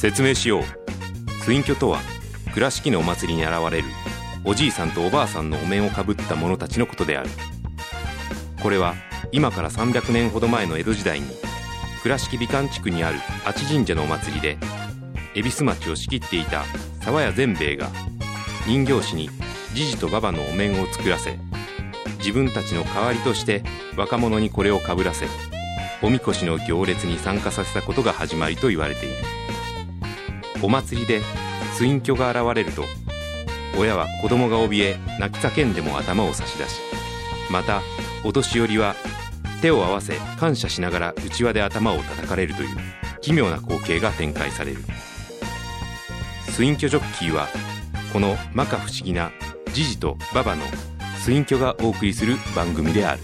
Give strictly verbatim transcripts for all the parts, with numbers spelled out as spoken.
説明しよう。水居とは倉敷のお祭りに現れるおじいさんとおばあさんのお面をかぶった者たちのことである。これは今からさんびゃくねんほど前の江戸時代に倉敷美観地区にある阿智神社のお祭りで恵比寿町を仕切っていた沢谷善兵衛が人形師にじじとばばのお面を作らせ、自分たちの代わりとして若者にこれをかぶらせ、おみこしの行列に参加させたことが始まりと言われている。お祭りで水居が現れると、親は子供が怯え泣き叫んでも頭を差し出し、またお年寄りは手を合わせ感謝しながらうちわで頭を叩かれるという奇妙な光景が展開される。水居ジョッキーはこの摩訶不思議なじじとばばの水居がお送りする番組である。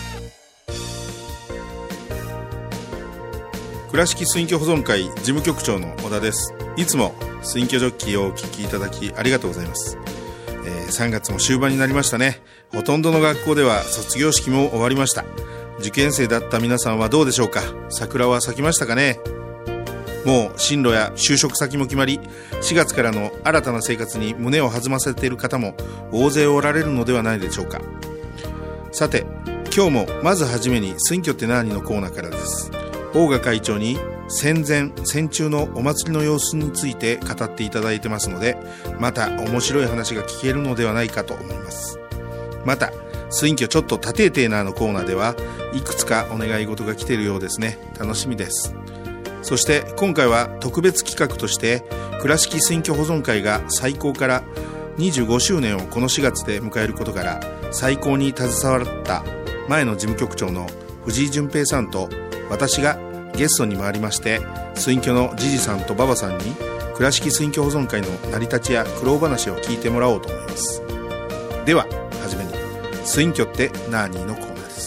倉敷水居保存会事務局長の小田です。いつも水居ジョッキーをお聞きいただきありがとうございます。えー、さんがつも終盤になりましたね。ほとんどの学校では卒業式も終わりました。受験生だった皆さんはどうでしょうか。桜は咲きましたかね。もう進路や就職先も決まり、しがつからの新たな生活に胸を弾ませている方も大勢おられるのではないでしょうか。さて、今日もまずはじめに水居って何のコーナーからです。大賀会長に戦前戦中のお祭りの様子について語っていただいてますので、また面白い話が聞けるのではないかと思います。また水居ちょっと多定テーナーのコーナーではいくつかお願い事が来ているようですね。楽しみです。そして今回は特別企画として倉敷水居保存会が再興からにじゅうごしゅうねんをこのしがつで迎えることから、再興に携わった前の事務局長の藤井淳平さんと私がゲストに回りまして、水居のじじさんとばばさんに倉敷水居保存会の成り立ちや苦労話を聞いてもらおうと思います。でははじめに水居ってなーにのコーナーです。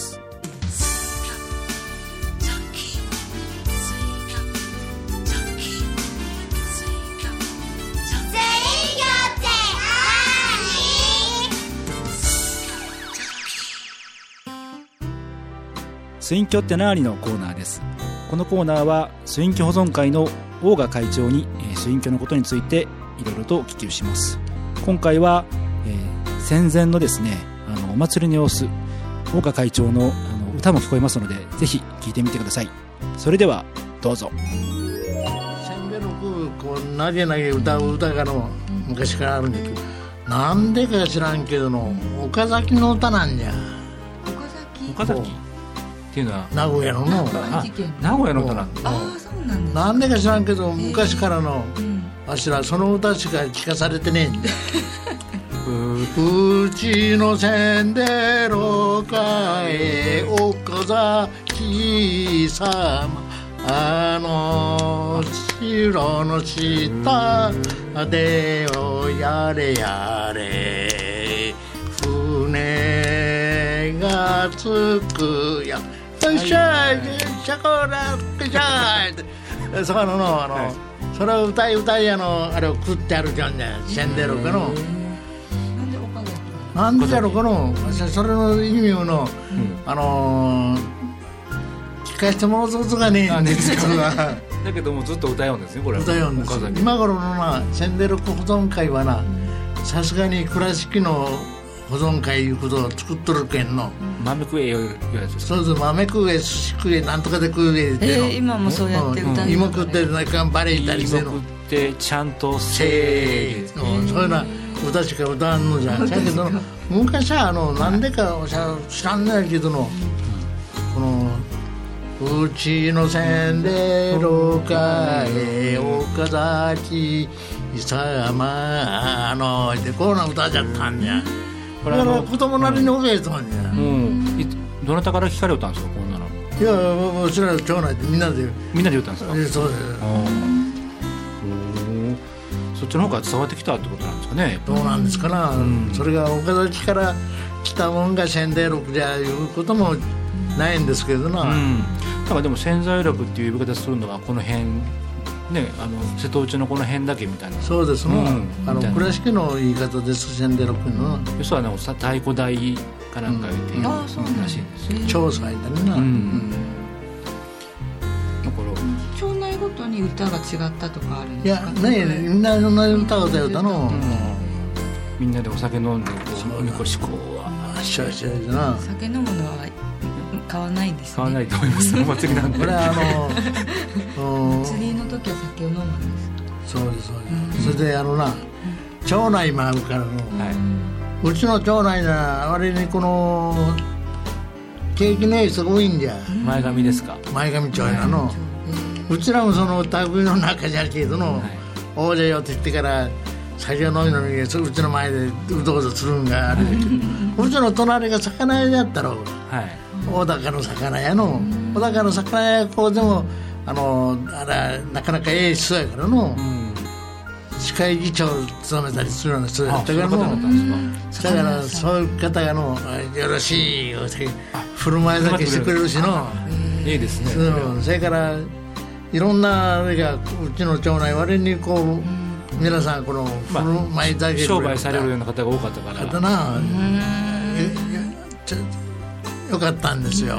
水居ってなーにのコーナーです。このコーナーは水居保存会の大賀会長に、えー、水居のことについていろいろとお聞きします。今回は、えー、戦前のですね、あのお祭りの様子、大賀会長の、あの歌も聞こえますので、ぜひ聞いてみてください。それではどうぞ。 戦前のこう投げ投げ歌う歌がの昔からあるんだけど、なんでか知らんけどの岡崎の歌なんじゃ。 岡崎っていうのは名古屋のの名古屋の歌なんだ。 ああ、そうなんです。 なんでか知らんけど昔からのわしらその歌しか聞かされてねえんだ。うちのせんでろかえ岡崎さま、あの城の下でおやれやれ船がつくやよっしゃいしゃこらっしゃいってそこののあの、はい、それを歌い歌いあのあれを食ってあるじゃんね。せんでろかのなんでやろこのそれの意味をの、うん、あのー、聞かせてもらうことがねえんですがだけどもずっと歌うんですね。これ歌うんです今頃のなせんでろく保存会はな、さすがに倉敷の保存会いうことを作っとるけんの、 豆食えよいうやつです。 そうそう、豆食え寿司食えなんとかで食えっての、 えー、今もそうやって歌う、うん、 芋食ってなんかバレーたりしての芋食ってちゃんとせーの、 そういうな歌しか歌わんのじゃん。だけど昔はあのなんでか知らんないけどの、このうちのせんでろかえ岡崎さまのってこうな歌じゃったんじゃ。これは子供なりの歌やったんじゃ、うん、 どなたから聞かれたんですかこんなの。 いや、うちら町内でみんなでみんなで言ったんですか。 そうです。 そっちの方が伝わってきたってことなんですかね。 どうなんですかな、うん、それが岡崎から来たもんがせんでろくじゃいうこともないんですけどな、うん、 だからでも千載楽っていう呼び方するのはこの辺ね、あの瀬戸内のこの辺だけみたいな。 そうですね、うん、あの倉敷の言い方ですせんでろくの要するに太鼓台かなんか言っているらしいんですよ。 調査だねな、うんうん、 だから町内ごとに歌が違ったとかあるんいやですか？ ねみんな同じ歌を歌うたの、 みんなでお酒飲んでこうおみこしこうしょしょでな。 酒飲むのは買わないんですね。 買わないと思いますお祭りなんで。 これはあの釣りの時は酒を飲むんですか？ そうですそうです、うん、それであのな町内もあるからの、 はいうちの町内な割にこの景気のいい人が多いんじゃ。 前髪ですか？ 前髪町やの、うちらもその類の中じゃけどの、 はい、 大勢よって言ってから酒を飲みのにうちの前でうどうぞするんがあるうちの隣が魚屋だったろ、 はい、 大高の魚屋の大高の魚屋こうでもあのあれなかなかええ人やからの、うん、市会議長を務めたりするような人やったからの、だからそういう方がのよろしいよって振る舞いだけしてくれるしの、 いいですね。 うん、それからいろんなあれがうちの町内割にこう皆さんこの振る舞いだけ、まあ、 商売されるような方が多かったから方なよかったんですよ。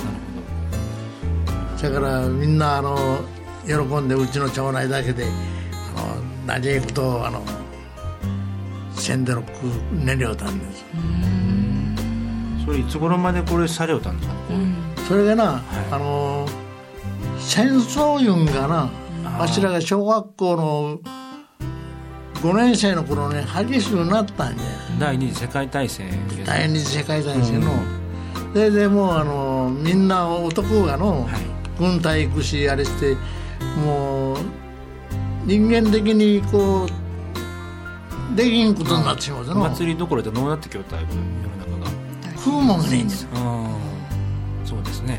だからみんなあの喜んでうちの町内だけであの何えことをあのせんでろく練りょうたんです。 それいつ頃までこれされようたんですか？うん、 それがな、はい、あの戦争いうんがなわしらが小学校のごねん生の頃ね激しくなったんじゃ。 第二次世界大戦ですね。 第二次世界大戦の、うん、ででもうあのみんな男がの、はい、軍隊行くしあれしてもう人間的にこうできんことになってしまうの。 祭りどころでどうなってきよった世の中が食うもんがねえんですよ。 そうですね、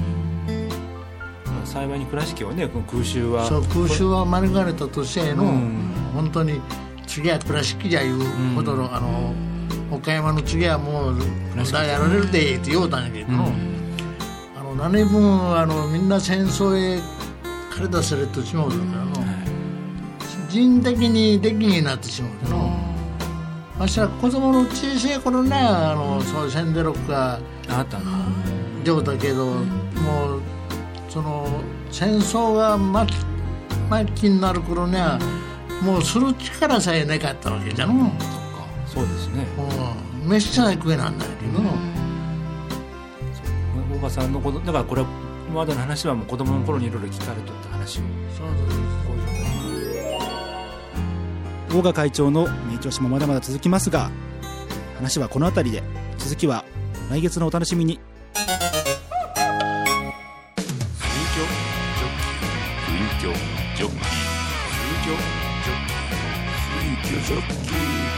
まあ、幸いに倉敷はね空襲はそう空襲は免れたとしての、うん、本当に次は倉敷じゃいうほどの、うん、あの岡山の次はもうだやられるでって言おうたんやけど、うん、あの何分あのみんな戦争へ駆り出されてしまうからの、うん、人的にできになってしまうの、うん、わしは子供の小さい頃ねあのそうせんでろくがあったの上だけど、うん、もうその戦争が末期、末期になる頃にはもうする力さえなかったわけじゃの、うん、 そうですね、 うん、飯さえ食えなんだけど、 うん、大場さんのことだからこれ今までの話はもう子供の頃にいろいろ聞かれとった話を。 そうです。 大賀会長の名調子もまだまだ続きますが話はこの辺りで続きは来月のお楽しみに。 ジョッキージョッキージョッキージョッキージョッキー